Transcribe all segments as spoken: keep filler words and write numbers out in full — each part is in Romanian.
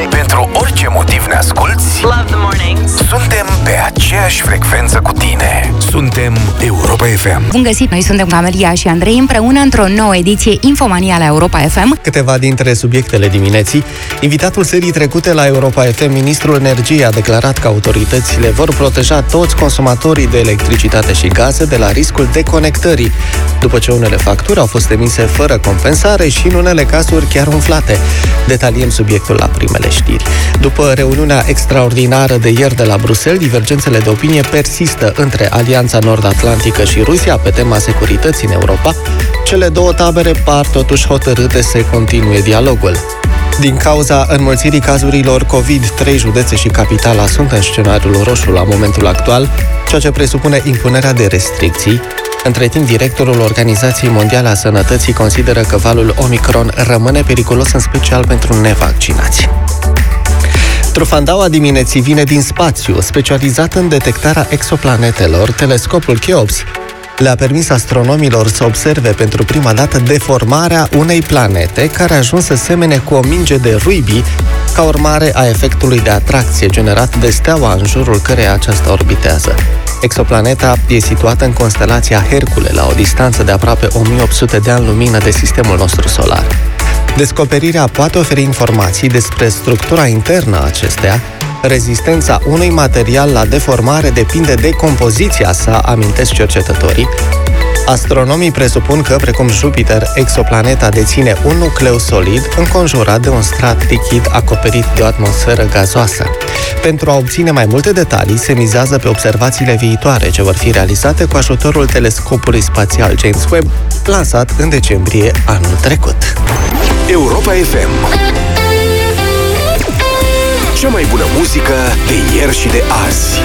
Pentru orice motiv ne asculți, Love the mornings. Suntem pe aceeași frecvență cu tine. Suntem Europa F M. Bun găsit! Noi suntem Camelia și Andrei împreună într-o nouă ediție Infomania la Europa F M. Câteva dintre subiectele dimineții. Invitatul serii trecute la Europa F M, ministrul energiei, a declarat că autoritățile vor proteja toți consumatorii de electricitate și gaze de la riscul deconectării, după ce unele facturi au fost emise fără compensare și în unele cazuri chiar umflate. Detaliem subiectul la primele știri. După reuniunea extraordinară de ieri de la Bruxelles, divergențele de opinie persistă între Alianța Nord-Atlantică și Rusia pe tema securității în Europa. Cele două tabere par totuși hotărâte să continue dialogul. Din cauza înmulțirii cazurilor COVID, trei județe și capitala sunt în scenariul roșu la momentul actual, ceea ce presupune impunerea de restricții. Între timp, directorul Organizației Mondiale a Sănătății consideră că valul Omicron rămâne periculos în special pentru nevaccinați. Trufandaua dimineții vine din spațiu, specializat în detectarea exoplanetelor. Telescopul Cheops le-a permis astronomilor să observe pentru prima dată deformarea unei planete care a ajuns să semene cu o minge de rugby ca urmare a efectului de atracție generat de steaua în jurul căreia aceasta orbitează. Exoplaneta e situată în constelația Hercule, la o distanță de aproape o mie opt sute de ani lumină de sistemul nostru solar. Descoperirea poate oferi informații despre structura internă a acesteia. Rezistența unui material la deformare depinde de compoziția sa, amintesc cercetătorii. Astronomii presupun că, precum Jupiter, exoplaneta deține un nucleu solid înconjurat de un strat lichid acoperit de o atmosferă gazoasă. Pentru a obține mai multe detalii, se mizează pe observațiile viitoare, ce vor fi realizate cu ajutorul telescopului spațial James Webb, lansat în decembrie anul trecut. Europa F M. Cea mai bună muzică de ieri și de azi.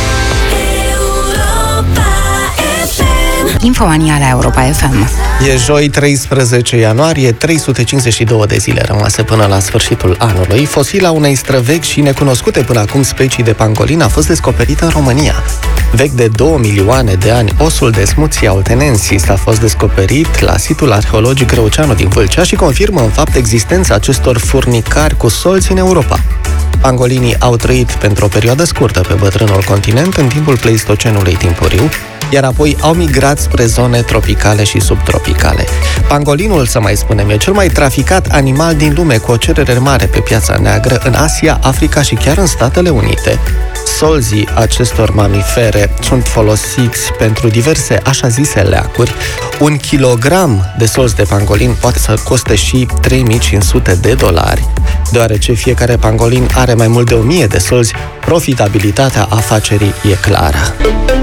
Infomania la Europa F M. E joi, treisprezece ianuarie, trei sute cincizeci și două de zile rămase până la sfârșitul anului. Fosila unei străvechi și necunoscute până acum specii de pangolin a fost descoperită în România. Vechi de două milioane de ani, osul de Smuția oltenensis a fost descoperit la situl arheologic Răuceanu din Vâlcea și confirmă în fapt existența acestor furnicari cu solți în Europa. Pangolinii au trăit pentru o perioadă scurtă pe bătrânul continent în timpul Pleistocenului timpuriu, iar apoi au migrat spre zone tropicale și subtropicale. Pangolinul, să mai spunem, e cel mai traficat animal din lume, cu o cerere mare pe piața neagră în Asia, Africa și chiar în Statele Unite. Solzii acestor mamifere sunt folosiți pentru diverse așa zise leacuri. Un kilogram de solzi de pangolin poate să coste și trei mii cinci sute de dolari. Deoarece fiecare pangolin are mai mult de o mie de solzi, profitabilitatea afacerii e clară.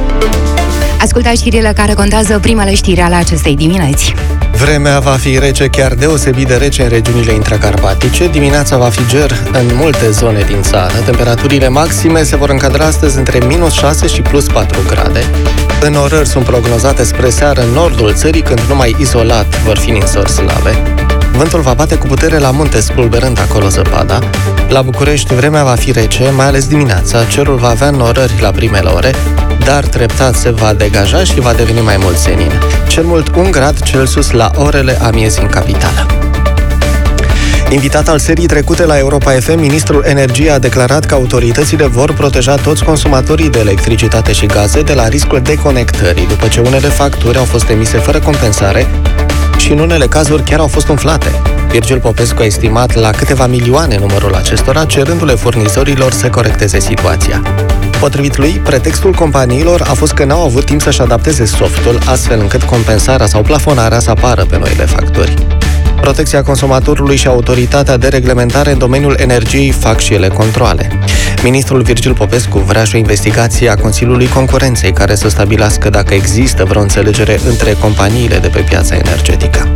Ascultați știrile care contează primele știri ale acestei dimineți. Vremea va fi rece, chiar deosebit de rece în regiunile intracarpatice. Dimineața va fi ger în multe zone din țară. Temperaturile maxime se vor încadra astăzi între minus șase și plus patru grade. Înorări sunt prognozate spre seară în nordul țării, când numai izolat vor fi ninsori slabe. Vântul va bate cu putere la munte, spulberând acolo zăpada. La București vremea va fi rece, mai ales dimineața. Cerul va avea norări la primele ore, dar treptat se va degaja și va deveni mai mult senin. Cel mult un grad Celsius la orele amiezii în capitală. Invitat al serii trecute la Europa F M, ministrul energiei a declarat că autoritățile vor proteja toți consumatorii de electricitate și gaze de la riscul deconectării, după ce unele facturi au fost emise fără compensare și în unele cazuri chiar au fost umflate. Virgil Popescu a estimat la câteva milioane numărul acestora, cerându-le furnizorilor să corecteze situația. Potrivit lui, pretextul companiilor a fost că n-au avut timp să-și adapteze softul, astfel încât compensarea sau plafonarea să apară pe noile facturi. Protecția consumatorului și autoritatea de reglementare în domeniul energiei fac și ele controale. Ministrul Virgil Popescu vrea și o investigație a Consiliului Concurenței care să stabilească dacă există vreo înțelegere între companiile de pe piața energetică.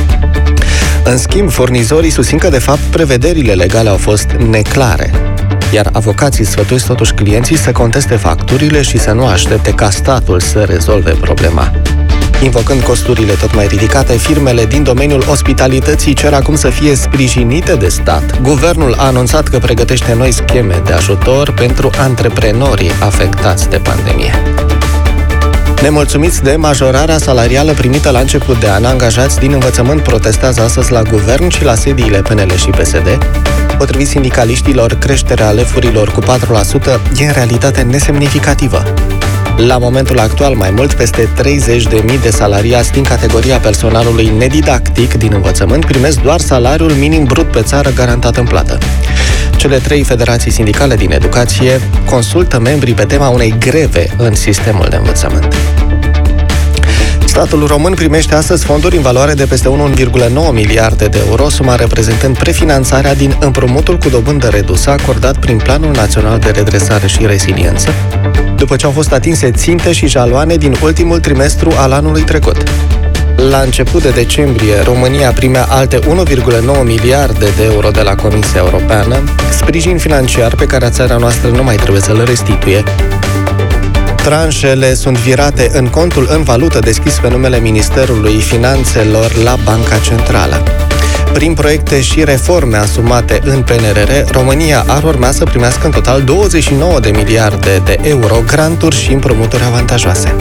În schimb, furnizorii susțin că, de fapt, prevederile legale au fost neclare, iar avocații sfătuiesc totuși clienții să conteste facturile și să nu aștepte ca statul să rezolve problema. Invocând costurile tot mai ridicate, firmele din domeniul ospitalității cer acum să fie sprijinite de stat. Guvernul a anunțat că pregătește noi scheme de ajutor pentru antreprenorii afectați de pandemie. Nemulțumiți de majorarea salarială primită la început de an, angajați din învățământ protestează astăzi la guvern și la sediile P N L și P S D. Potrivit sindicaliștilor, creșterea alefurilor cu patru la sută e în realitate nesemnificativă. La momentul actual, mai mult peste treizeci de mii de salariați din categoria personalului nedidactic din învățământ primesc doar salariul minim brut pe țară garantat în plată. Cele trei federații sindicale din educație consultă membrii pe tema unei greve în sistemul de învățământ. Statul român primește astăzi fonduri în valoare de peste unu virgulă nouă miliarde de euro, suma reprezentând prefinanțarea din împrumutul cu dobândă redusă acordat prin Planul Național de Redresare și Reziliență, după ce au fost atinse ținte și jaloane din ultimul trimestru al anului trecut. La început de decembrie, România primea alte unu virgulă nouă miliarde de euro de la Comisia Europeană, sprijin financiar pe care țara noastră nu mai trebuie să-l restituie. Tranșele sunt virate în contul în valută deschis pe numele Ministerului Finanțelor la Banca Centrală. Prin proiecte și reforme asumate în P N R R, România ar urma să primească în total douăzeci și nouă de miliarde de euro granturi și împrumuturi avantajoase.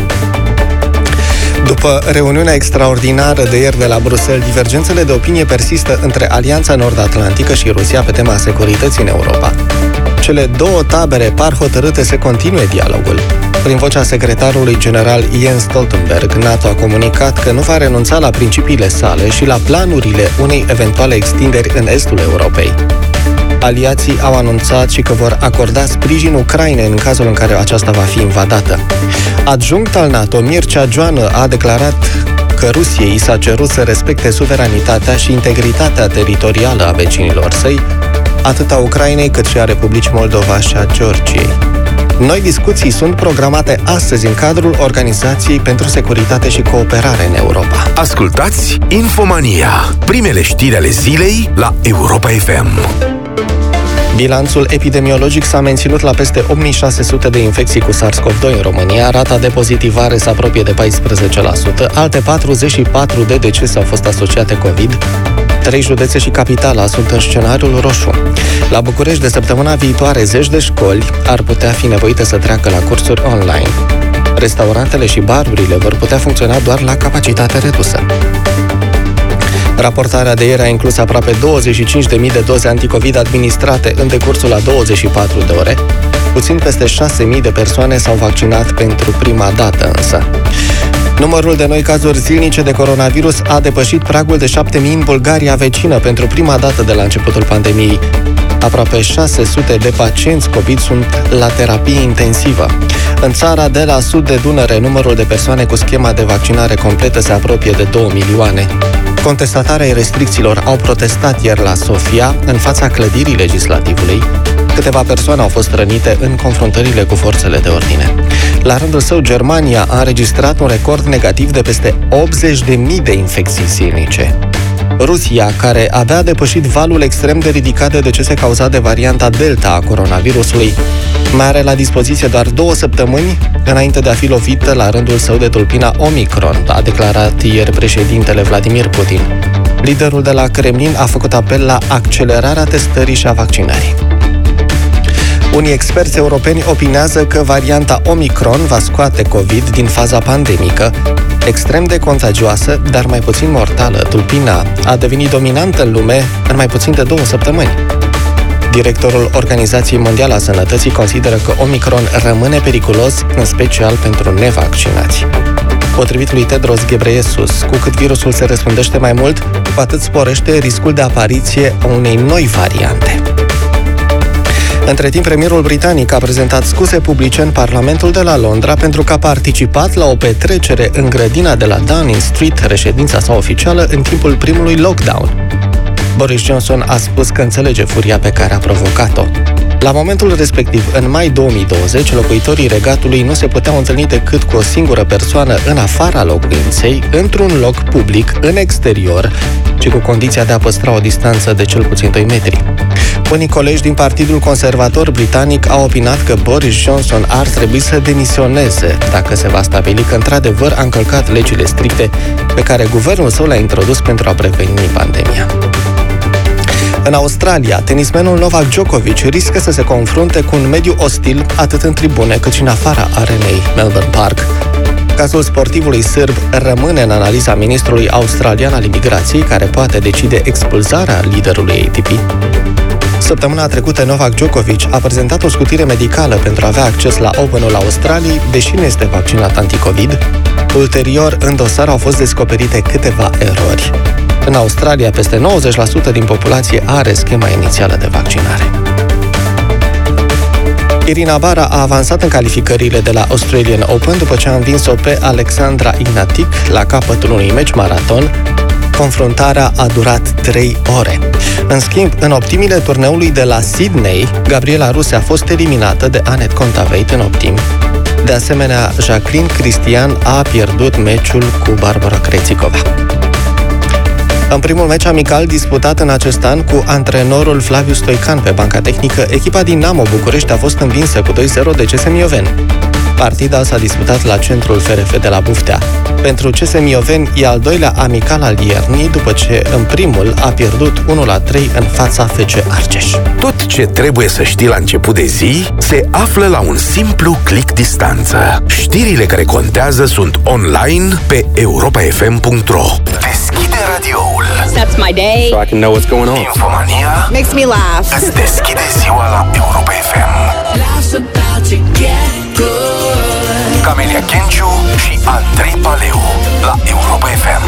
După reuniunea extraordinară de ieri de la Bruxelles, divergențele de opinie persistă între Alianța Nord-Atlantică și Rusia pe tema securității în Europa. Cele două tabere par hotărâte să continue dialogul. Prin vocea secretarului general Jens Stoltenberg, NATO a comunicat că nu va renunța la principiile sale și la planurile unei eventuale extinderi în estul Europei. Aliații au anunțat și că vor acorda sprijin Ucrainei în cazul în care aceasta va fi invadată. Adjunct al NATO, Mircea Joană, a declarat că Rusiei s-a cerut să respecte suveranitatea și integritatea teritorială a vecinilor săi, atât a Ucrainei cât și a Republicii Moldova și a Georgiei. Noi discuții sunt programate astăzi în cadrul Organizației pentru Securitate și Cooperare în Europa. Ascultați Infomania, primele știri ale zilei la Europa F M. Bilanțul epidemiologic s-a menținut la peste opt mii șase sute de infecții cu SARS-CoV doi în România, rata de pozitivare se apropie de paisprezece la sută, alte patruzeci și patru de decese au fost asociate COVID, trei județe și capitala sunt în scenariul roșu. La București, de săptămâna viitoare, zeci de școli ar putea fi nevoite să treacă la cursuri online. Restaurantele și barurile vor putea funcționa doar la capacitate redusă. Raportarea de ieri a inclus aproape douăzeci și cinci de mii de doze anticovid administrate în decursul a douăzeci și patru de ore. Puțin peste șase mii de persoane s-au vaccinat pentru prima dată însă. Numărul de noi cazuri zilnice de coronavirus a depășit pragul de șapte mii în Bulgaria vecină pentru prima dată de la începutul pandemiei. Aproape șase sute de pacienți COVID sunt la terapie intensivă. În țara de la sud de Dunăre, numărul de persoane cu schema de vaccinare completă se apropie de două milioane. Contestatarii restricțiilor au protestat ieri la Sofia, în fața clădirii legislativului. Câteva persoane au fost rănite în confruntările cu forțele de ordine. La rândul său, Germania a înregistrat un record negativ de peste optzeci de mii de infecții zilnice. Rusia, care avea depășit valul extrem de ridicat de decese cauzat de varianta Delta a coronavirusului, mai are la dispoziție doar două săptămâni înainte de a fi lovită la rândul său de tulpina Omicron, a declarat ieri președintele Vladimir Putin. Liderul de la Kremlin a făcut apel la accelerarea testării și a vaccinării. Unii experți europeni opinează că varianta Omicron va scoate COVID din faza pandemică, extrem de contagioasă, dar mai puțin mortală. Tulpina a devenit dominantă în lume în mai puțin de două săptămâni. Directorul Organizației Mondiale a Sănătății consideră că Omicron rămâne periculos, în special pentru nevaccinați. Potrivit lui Tedros Ghebreyesus, cu cât virusul se răspândește mai mult, cu atât sporește riscul de apariție a unei noi variante. Între timp, premierul britanic a prezentat scuze publice în Parlamentul de la Londra pentru că a participat la o petrecere în grădina de la Downing Street, reședința sa oficială, în timpul primului lockdown. Boris Johnson a spus că înțelege furia pe care a provocat-o. La momentul respectiv, în mai două mii douăzeci, locuitorii Regatului nu se puteau întâlni decât cu o singură persoană în afara locuinței, într-un loc public, în exterior, ci cu condiția de a păstra o distanță de cel puțin doi metri. Unii colegi din Partidul Conservator Britanic au opinat că Boris Johnson ar trebui să demisioneze dacă se va stabili că într-adevăr a încălcat legile stricte pe care guvernul său le-a introdus pentru a preveni pandemia. În Australia, tenismenul Novak Djokovic riscă să se confrunte cu un mediu ostil atât în tribune cât și în afara arenei Melbourne Park. Cazul sportivului sârb rămâne în analiza ministrului australian al imigrației, care poate decide expulzarea liderului A T P. Săptămâna trecută, Novak Djokovic a prezentat o scutire medicală pentru a avea acces la Openul Australiei, deși nu este vaccinat anticovid. Ulterior, în dosar au fost descoperite câteva erori. În Australia, peste nouăzeci la sută din populație are schema inițială de vaccinare. Irina Bara a avansat în calificările de la Australian Open după ce a învins-o pe Alexandra Ignatic la capătul unui meci maraton. Confruntarea a durat trei ore. În schimb, în optimile turneului de la Sydney, Gabriela Ruse a fost eliminată de Anett Kontaveit în optim. De asemenea, Jacqueline Cristian a pierdut meciul cu Barbara Krejcikova. În primul meci amical disputat în acest an cu antrenorul Flaviu Stoican pe banca tehnică, echipa din Dinamo București a fost învinsă cu doi zero de C S Mioveni. Partida s-a disputat la centrul F R F de la Buftea. Pentru C S Mioveni e al doilea amical al iernii, după ce în primul a pierdut unu la trei în fața F C Argeș. Tot ce trebuie să știi la început de zi se află la un simplu click distanță. Știrile care contează sunt online pe europa f m punct r o. Deschide radioul. That's my day. So I can know what's going on. Infomania Makes me laugh. îți deschide ziua la Europa F M. Camelia Kenciu și Andrei Paleu la Europa F M.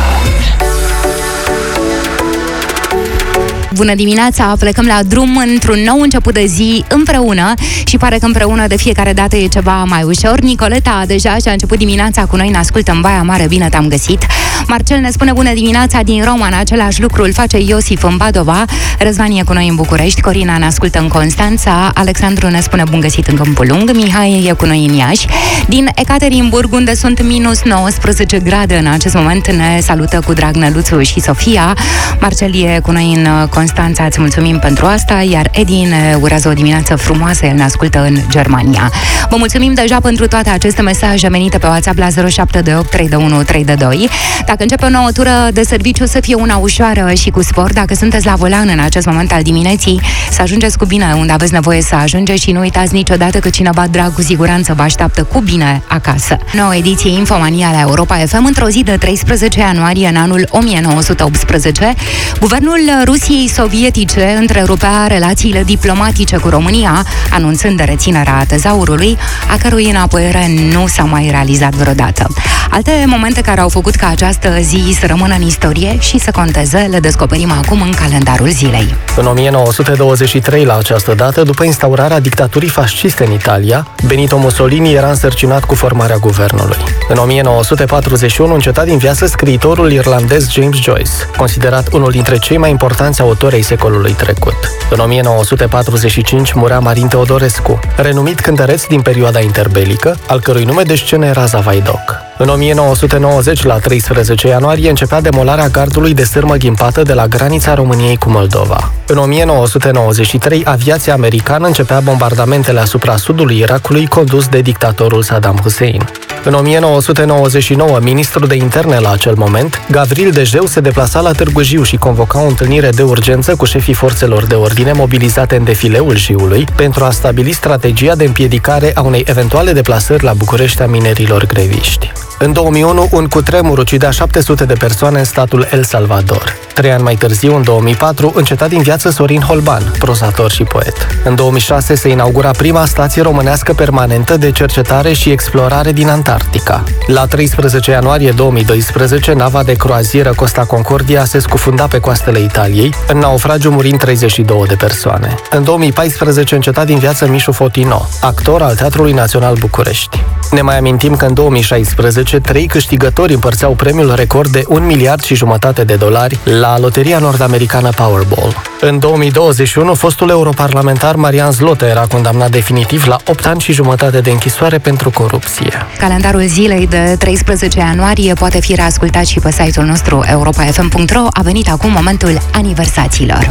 Bună dimineața! Plecăm la drum într-un nou început de zi împreună și pare că împreună de fiecare dată e ceva mai ușor. Nicoleta deja și-a început dimineața cu noi, ne ascultă în Baia Mare, bine te-am găsit. Marcel ne spune bună dimineața din Roman, același lucru îl face Iosif în Badova, Răzvan e cu noi în București, Corina ne ascultă în Constanța, Alexandru ne spune bun găsit în Câmpul Lung, Mihai e cu noi în Iași, din Ekaterimburg, unde sunt minus nouăsprezece grade în acest moment, ne salută cu drag Năluțu și Sofia. Marcel e cu noi în Constanța, îți mulțumim pentru asta, iar Edi ne urează o dimineață frumoasă, el ne ascultă în Germania. Vă mulțumim deja pentru toate aceste mesaje venite pe WhatsApp la zero șapte doi opt trei unu trei doi. Dacă începe o nouă tură de serviciu, să fie una ușoară și cu spor. Dacă sunteți la volan în acest moment al dimineții, să ajungeți cu bine unde aveți nevoie să ajungeți și nu uitați niciodată că cineva drag cu siguranță vă așteaptă cu bine acasă. Nouă ediție Infomania la Europa F M într-o zi de treisprezece ianuarie în anul o mie nouă sute optsprezece. Guvernul Rusiei sovietice întrerupea relațiile diplomatice cu România, anunțând de reținerea tezaurului, a cărui înapoiere nu s-a mai realizat vreodată. Alte momente care au făcut ca această zi să rămână în istorie și să conteze, le descoperim acum în calendarul zilei. În o mie nouă sute douăzeci și trei, la această dată, după instaurarea dictaturii fasciste în Italia, Benito Mussolini era însărcinat cu formarea guvernului. În o mie nouă sute patruzeci și unu înceta din viață scriitorul irlandez James Joyce, considerat unul dintre cei mai importanți autori ai secolului trecut. În o mie nouă sute patruzeci și cinci murea Marin Teodorescu, renumit cântăreț din perioada interbelică, al cărui nume de scenă era Zavaidoc. În o mie nouă sute nouăzeci, la treisprezece ianuarie, începea demolarea gardului de sârmă ghimpată de la granița României cu Moldova. În o mie nouă sute nouăzeci și trei, aviația americană începea bombardamentele asupra sudului Irakului condus de dictatorul Saddam Hussein. În o mie nouă sute nouăzeci și nouă, ministrul de interne la acel moment, Gavril Dejeu, se deplasa la Târgu Jiu și convoca o întâlnire de urgență cu șefii forțelor de ordine mobilizate în defileul Jiului pentru a stabili strategia de împiedicare a unei eventuale deplasări la București a minerilor greviști. În două mii unu, un cutremur ucidea șapte sute de persoane în statul El Salvador. Trei ani mai târziu, în două mii patru, înceta din viață Sorin Holban, prozator și poet. În două mii șase se inaugura prima stație românească permanentă de cercetare și explorare din Antarctica. La treisprezece ianuarie două mii doisprezece, nava de croazieră Costa Concordia se scufunda pe coastele Italiei, în naufragiu murind treizeci și două de persoane. În două mii paisprezece înceta din viață Mișu Fotino, actor al Teatrului Național București. Ne mai amintim că în două mii șaisprezece, trei câștigători împărțeau premiul record de un miliard și jumătate de dolari la loteria nord-americană Powerball. În două mii douăzeci și unu, fostul europarlamentar Marian Zlotă era condamnat definitiv la opt ani și jumătate de închisoare pentru corupție. Calendarul zilei de treisprezece ianuarie poate fi reascultat și pe site-ul nostru europa f m punct r o. A venit acum momentul aniversațiilor.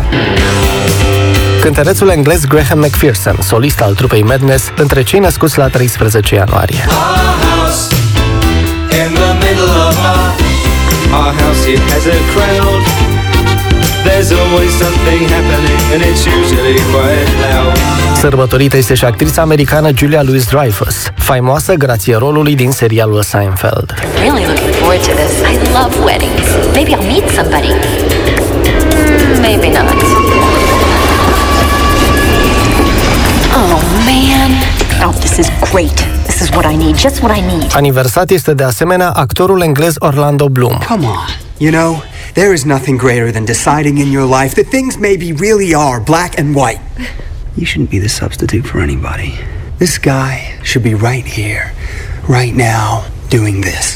Cântărețul englez Graham McPherson, solist al trupei Madness, între cei născuți la treisprezece ianuarie. Sărbătorită este și actrița americană Julia Louis-Dreyfus, faimoasă grație rolului din serialul Seinfeld. Really looking forward to this. I love weddings. Maybe I'll meet somebody. Maybe not. Great. This is what I need. Just what I need. Aniversat este de asemenea actorul englez Orlando Bloom. Come on. You know, there is nothing greater than deciding in your life that things maybe really are black and white. You shouldn't be the substitute for anybody. This guy should be right here, right now, doing this.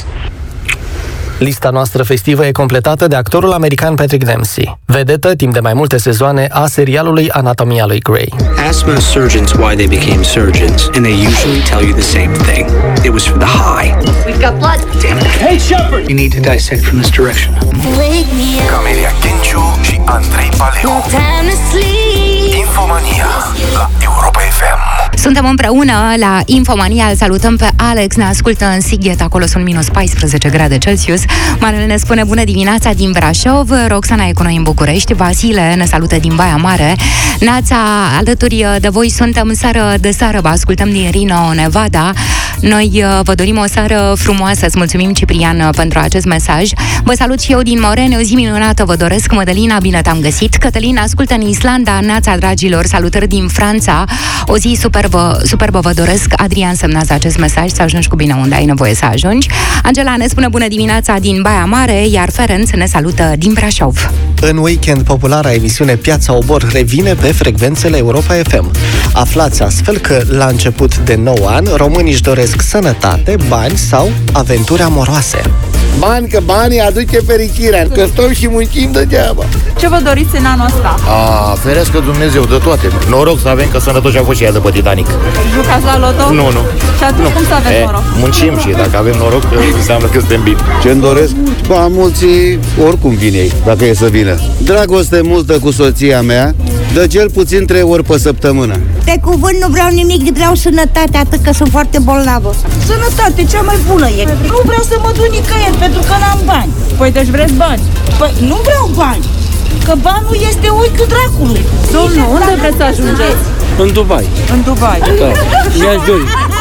Lista noastră festivă e completată de actorul american Patrick Dempsey, vedetă timp de mai multe sezoane a serialului Anatomia lui Grey. Ask most surgeons why they became surgeons, and they usually tell you the same thing. It was for the high. We've got blood. Damn it. Hey, Shepard! You need to dissect from this direction. Wake me up. Camelia Kenciu și Andrei Paleu. No time to sleep. Infomania la Europa F M. Suntem împreună la Infomania, îl salutăm pe Alex, ne ascultă în Sighet, acolo sunt minus paisprezece grade Celsius. Manuel ne spune bună dimineața din Brașov, Roxana e cu noi în București, Vasile ne salută din Baia Mare. Nața, alături de voi suntem seară de seară, vă ascultăm din Reno, Nevada. Noi vă dorim o seară frumoasă, îți mulțumim, Ciprian, pentru acest mesaj. Vă salut și eu din Morene, o zi minunată vă doresc. Mădălina, bine te-am găsit. Cătălin ascultă în Islanda. Nața, dragilor, salutări din Franța, o zi superbă, superbă vă doresc. Adrian semnează acest mesaj, să ajungi cu bine unde ai nevoie să ajungi. Angela ne spune bună dimineața din Baia Mare, iar Ferenc ne salută din Brașov. În weekend, populara emisiune Piața Obor revine pe frecvențele Europa F M. Aflați astfel că, la început de nou an, românii își doresc sănătate, bani sau aventuri amoroase. Bani, că banii aduce fericirea, că stăm și muncim degeaba. Ce vă doriți în anul ăsta? A, ferească Dumnezeu de toate. Noroc să avem, că sănătoși a fost și ea după Titanic. Jucați la loto? Nu, nu. Și atunci nu. Cum să avem e, noroc? Muncim și dacă avem noroc, înseamnă că suntem bine. Ce-mi doresc? Ba, mulți oricum vin ei, dacă e să vină. Dragoste multă cu soția mea, de cel puțin trei ori pe săptămână. De cuvânt nu vreau nimic, vreau sănătate, atât că sunt foarte bolnavă. Sănătate, cea mai bună e. Nu vreau să mă duc nicăieri, pentru că n-am bani. Păi deci vreți bani? Păi nu vreau bani, că banul este ochiul dracului. Domnul, unde vreți să ajungeți? În Dubai. În Dubai. Da, mi-aș dori.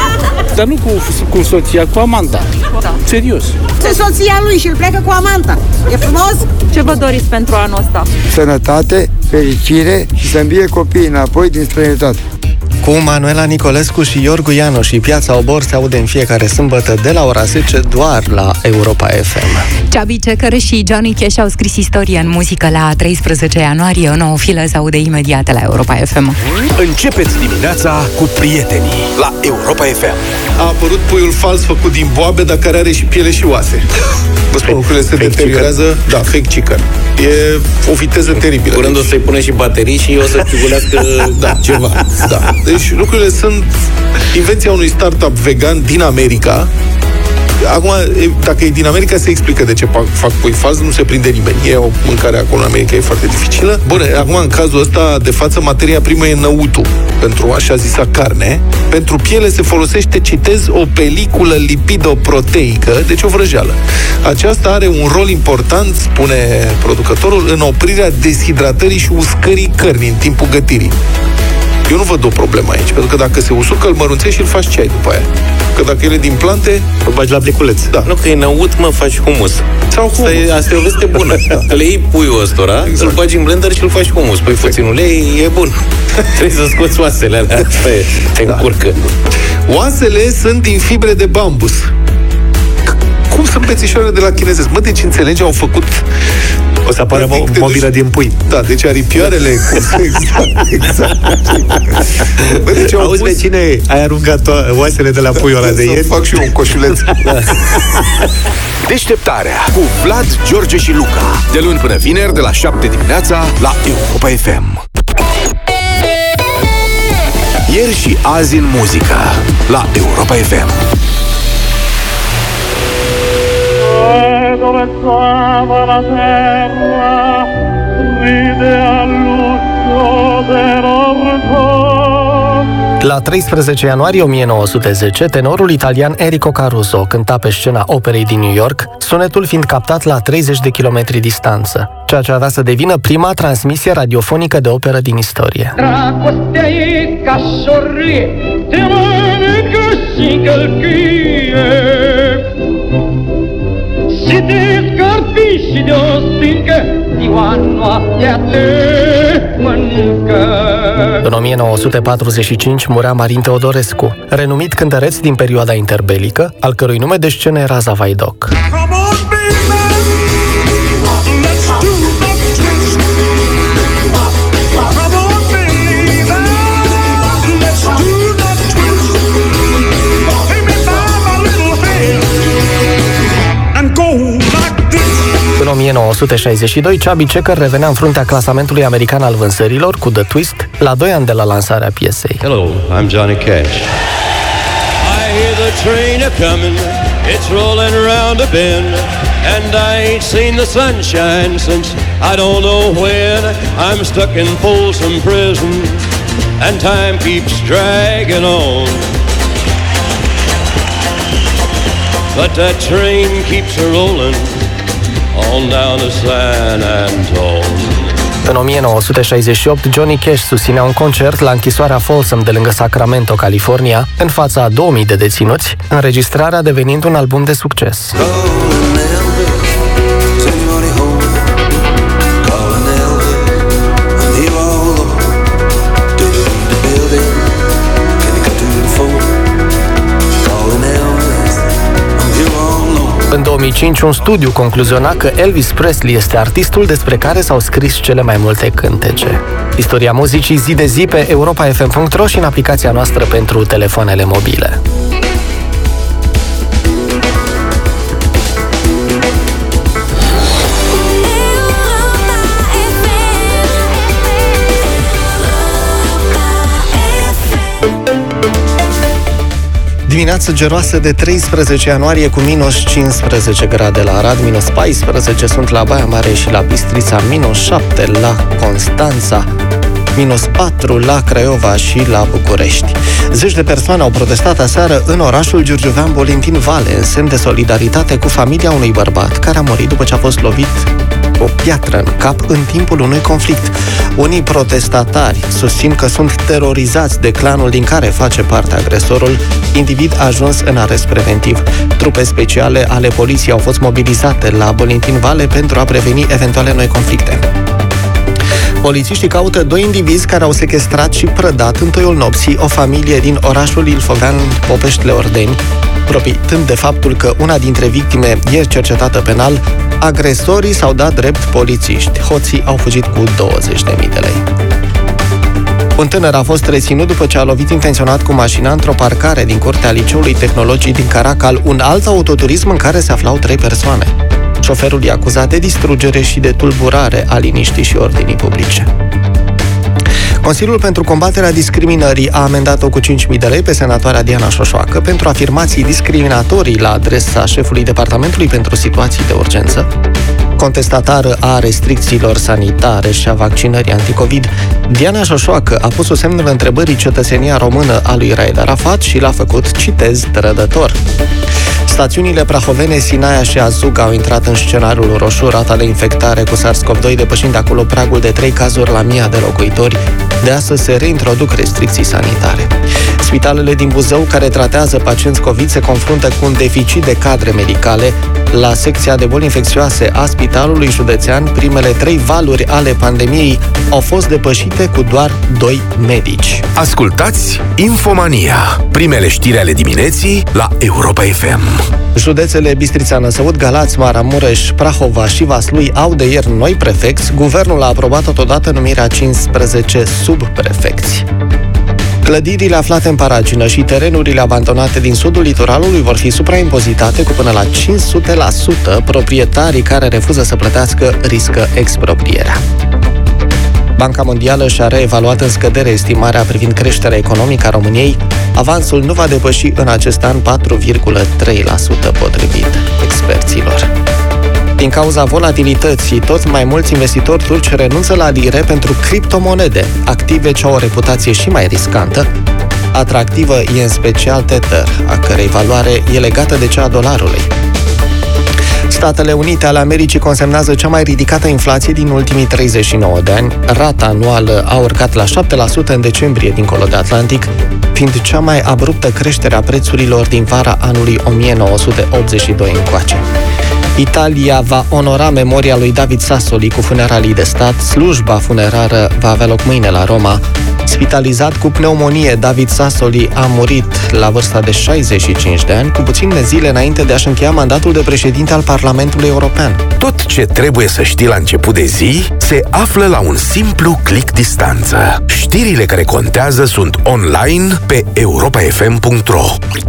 Dar nu cu, cu soția, cu amanta. Da. Serios. Se soția lui și îl pleacă cu amanta. E frumos? Ce vă doriți pentru anul ăsta? Sănătate, fericire și să-mi vie copiii înapoi din străinătate. Cu Manuela Nicolescu și Iorgu Iano și Piața Obor se aude în fiecare sâmbătă de la ora zece doar la Europa F M. Xabi Cecar și Johnny Cash au scris istorie în muzică la treisprezece ianuarie. O nouă filă se aude imediat la Europa F M. Începeți dimineața cu prietenii la Europa F M. A apărut puiul fals făcut din boabe, dar care are și piele și oase. Vă spun, lucrurile se deteriorează. Da, fake chicken. E o viteză teribilă. Curând deci... o să-i pune și baterii și o să ciugulească da, ceva. Da. Deci lucrurile sunt invenția unui startup vegan din America. Acum, dacă e din America, se explică de ce fac pui fals, nu se prinde nimeni. E o mâncare acolo în America, e foarte dificilă. Bun, acum, în cazul ăsta, de față, materia primă e năutul pentru așa zisa carne. Pentru piele se folosește, citez, o peliculă lipidoproteică, deci o vrăjeală. Aceasta are un rol important, spune producătorul, în oprirea deshidratării și uscării cărnii în timpul gătirii. Eu nu văd o problemă aici, pentru că dacă se usucă, îl mărunțești și îl faci ceai după aia. Că dacă ele din plante, îl bagi la pliculeț. Da. Nu, că e năut, mă, faci humus. Sau humus. Asta e, asta e o veste bună. Da. Le iei puiul ăstora, exact. Îl bagi în blender și îl faci humus. Păi exact. Puțin ulei, e bun. Trebuie să scoți oasele alea. Asta e, te da. încurcă. Oasele sunt din fibre de bambus. Cum sunt pețișoarele de la chinezesc? Mă, deci înțelegi, au făcut... O să apară mo- mobilă din pui. Da, deci aripioarele... exact, exact. Bă, deci auzi, pus... vecine, ai aruncat oasele de la puiul ăla de ieri? Să fac și eu un coșuleț. Deșteptarea cu Vlad, George și Luca. De luni până vineri, de la șapte dimineața, la Europa F M. Ieri și azi în muzică, la Europa F M. Dove stava la terra ride all'uscio dell'orto. La treisprezece ianuarie o mie nouă sute zece, tenorul italian Enrico Caruso cânta pe scena operei din New York, sunetul fiind captat la treizeci de kilometri distanță, ceea ce avea să devină prima transmisie radiofonică de operă din istorie. Si ti scarpisci di ostinche, di quando a te manca. În o mie nouă sute patruzeci și cinci murea Marin Teodorescu, renumit cântăreț din perioada interbelică, al cărui nume de scenă era Zavaidoc. În o mie nouă sute șaizeci și doi, Chubby Checker revenea în fruntea clasamentului american al vânzărilor cu The Twist, la doi ani de la lansarea piesei. Hello, I'm Johnny Cash. I hear the train a-comin', it's rolling around a bend, and I ain't seen the sunshine since I don't know when. I'm stuck in Folsom Prison, and time keeps dragging on. But that train keeps a-rollin' on down to San Antone. În o mie nouă sute șaizeci și opt, Johnny Cash susținea un concert la închisoarea Folsom de lângă Sacramento, California, în fața a două mii de deținuți, înregistrarea devenind un album de succes. În două mii cinci, un studiu concluziona că Elvis Presley este artistul despre care s-au scris cele mai multe cântece. Istoria muzicii zi de zi pe europa f m punct r o și în aplicația noastră pentru telefoanele mobile. Dimineață geroasă de treisprezece ianuarie cu minus cincisprezece grade la Arad, minus paisprezece sunt la Baia Mare și la Bistrița, minus șapte la Constanța, minus patru la Craiova și la București. Zeci de persoane au protestat aseară în orașul Giurgiuvean Bolintin Vale, în semn de solidaritate cu familia unui bărbat care a murit după ce a fost lovit cu o piatră în cap în timpul unui conflict. Unii protestatari susțin că sunt terorizați de clanul din care face parte agresorul, individ ajuns în arest preventiv. Trupe speciale ale poliției au fost mobilizate la Bolintin Vale pentru a preveni eventuale noi conflicte. Polițiștii caută doi indivizi care au sequestrat și prădat în toiul nopții o familie din orașul Ilfovean, Popeștile Ordeni, profitând de faptul că una dintre victime e cercetată penal. Agresorii s-au dat drept polițiști. Hoții au fugit cu douăzeci de mii de lei. Un tânăr a fost reținut după ce a lovit intenționat cu mașina într-o parcare din curtea Liceului Tehnologic din Caracal, un alt autoturism în care se aflau trei persoane. Șoferul e acuzat de distrugere și de tulburare a liniștii și ordinii publice. Consiliul pentru combaterea discriminării a amendat-o cu cinci mii de lei pe senatoarea Diana Șoșoacă pentru afirmații discriminatorii la adresa șefului Departamentului pentru Situații de Urgență. Contestatară a restricțiilor sanitare și a vaccinării anticovid, Diana Șoșoacă a pus o semnul întrebării cetățenia română a lui Raed Arafat și l-a făcut, citez, trădător. Stațiunile prahovene Sinaia și Azug au intrat în scenariul roșu, rata de infectare cu SARS-CoV doi depășind acolo pragul de trei cazuri la mii de locuitori. De astăzi se reintroduc restricții sanitare. Spitalele din Buzău, care tratează pacienți COVID, se confruntă cu un deficit de cadre medicale. La secția de boli infecțioase a Spitalului Județean, primele trei valuri ale pandemiei au fost depășite cu doar doi medici. Ascultați Infomania, primele știri ale dimineții la Europa F M. Județele Bistrița, Năsăud, Galați, Maramureș, Prahova și Vaslui au de ieri noi prefecți. Guvernul a aprobat totodată numirea cincisprezece subprefecți. Clădirile aflate în paragină și terenurile abandonate din sudul litoralului vor fi supraimpozitate cu până la cinci sute la sută. Proprietarii care refuză să plătească riscă exproprierea. Banca Mondială și-a reevaluat în scădere estimarea privind creșterea economică a României. Avansul nu va depăși în acest an patru virgulă trei la sută potrivit experților. Din cauza volatilității, tot mai mulți investitori turci renunță la lire pentru criptomonede, active ce au o reputație și mai riscantă. Atractivă e în special Tether, a cărei valoare e legată de cea a dolarului. Statele Unite ale Americii consemnează cea mai ridicată inflație din ultimii treizeci și nouă de ani. Rata anuală a urcat la șapte la sută în decembrie dincolo de Atlantic, fiind cea mai abruptă creștere a prețurilor din vara anului o mie nouă sute optzeci și doi încoace. Italia va onora memoria lui David Sassoli cu funeralii de stat. Slujba funerară va avea loc mâine la Roma. Spitalizat cu pneumonie, David Sassoli a murit la vârsta de șaizeci și cinci de ani, cu puține zile înainte de a-și încheia mandatul de președinte al Parlamentului European. Tot ce trebuie să știi la început de zi se află la un simplu click distanță. Știrile care contează sunt online pe europa f m punct r o.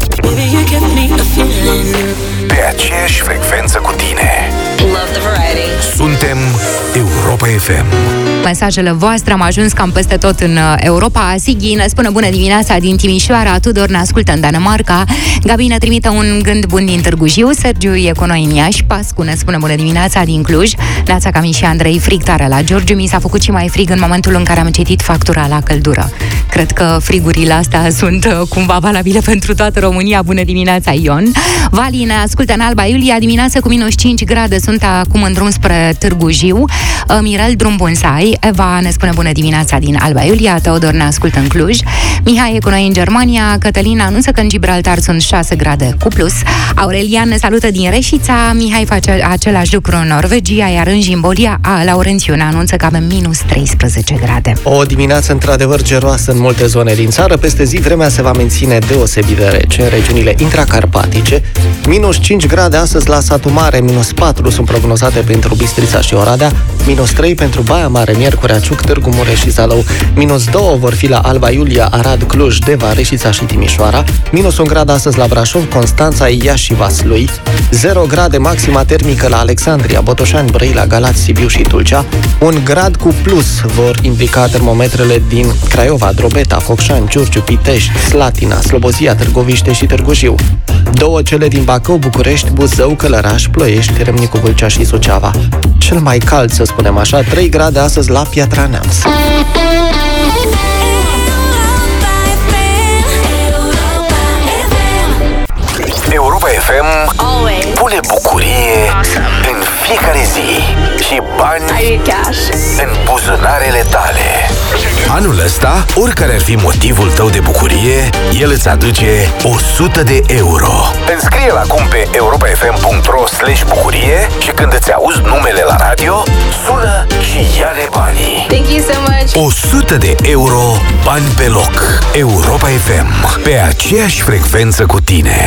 Pe aceeași frecvență cu tine. Love the variety. Suntem Europa F M. Mesajele voastre am ajuns cam peste tot în Europa. Sighi ne spune bună dimineața din Timișoara, Tudor ne ascultă în Danemarca, Gabi ne trimite un gând bun din Târgu Jiu, Sergiu e cu noi în Iași, Pascu ne spune bună dimineața din Cluj, Neața Cami și Andrei, frig tare la Giurgiu, mi s-a făcut și mai frig în momentul în care am citit factura la căldură. Cred că frigurile astea sunt cumva valabile pentru toată România. Bună dimineața, Ion. Vali ne ascultă în Alba Iulia, dimineața cu minus cinci grade, sunt acum în drum spre Târgu Jiu. Mirel, drum bun să ai. Eva ne spune bună dimineața din Alba Iulia, Teodor ne ascultă în Cluj, Mihai e cu noi în Germania, Cătălina anunță că în Gibraltar sunt șase grade cu plus, Aurelian ne salută din Reșița, Mihai face același lucru în Norvegia, iar în Jimbolia, a, Laurențiu ne anunță că avem minus treisprezece grade. O dimineață într-adevăr geroasă în multe zone din țară, peste zi vremea se va menține deosebit de rece în regiunile intracarpatice, minus cinci grade astăzi la Satu Mare, minus patru sunt prognozate pentru Bistrița și Oradea, minus trei pentru Baia Mare, Miercurea, Ciuc, Târgu Mureș și Zalău, minus doi vor fi la Alba Iulia, Arad, Cluj, Deva, Reșița și Timișoara, minus un grad astăzi la Brașov, Constanța, Iași și Vaslui, zero grade maxima termică la Alexandria, Botoșani, Brăila, Galați, Sibiu și Tulcea, un grad cu plus vor implica termometrele din Craiova, Drobeta, Focșani, Giurgiu, Pitești, Slatina, Slobozia, Târgoviște și Târgu Jiu, două cele din Bacău, București, Buzău, Călăraș, Ploiești, Râmnicu Vâlcea și Suceava. Cel mai cald, să spunem așa, trei grade astăzi la Piatra Neamț. Europa F M pune bucurie în fiecare zi și bani în buzunarele tale. Anul ăsta, oricare ar fi motivul tău de bucurie, el îți aduce o sută de euro. Înscrie-l acum pe europa f m punct r o slash bucurie și când îți auzi numele la radio, sună și ia-ne banii. Thank you so much. o sută de euro, bani pe loc. Europa F M, pe aceeași frecvență cu tine.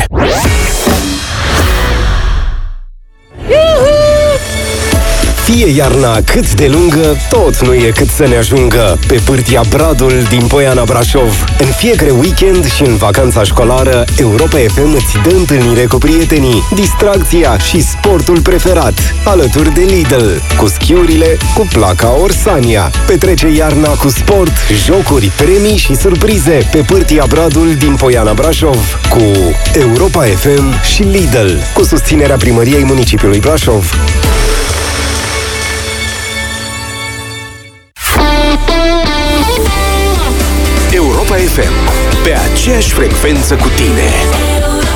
Fie iarna cât de lungă, tot nu e cât să ne ajungă. Pe pârtia Bradul din Poiana Brașov. În fiecare weekend și în vacanța școlară, Europa F M îți dă întâlnire cu prietenii, distracția și sportul preferat, alături de Lidl, cu schiurile, cu placa Orsania. Petrece iarna cu sport, jocuri, premii și surprize pe pârtia Bradul din Poiana Brașov, cu Europa F M și Lidl, cu susținerea Primăriei Municipiului Brașov. Europa F M, pe aceeași frecvență cu tine.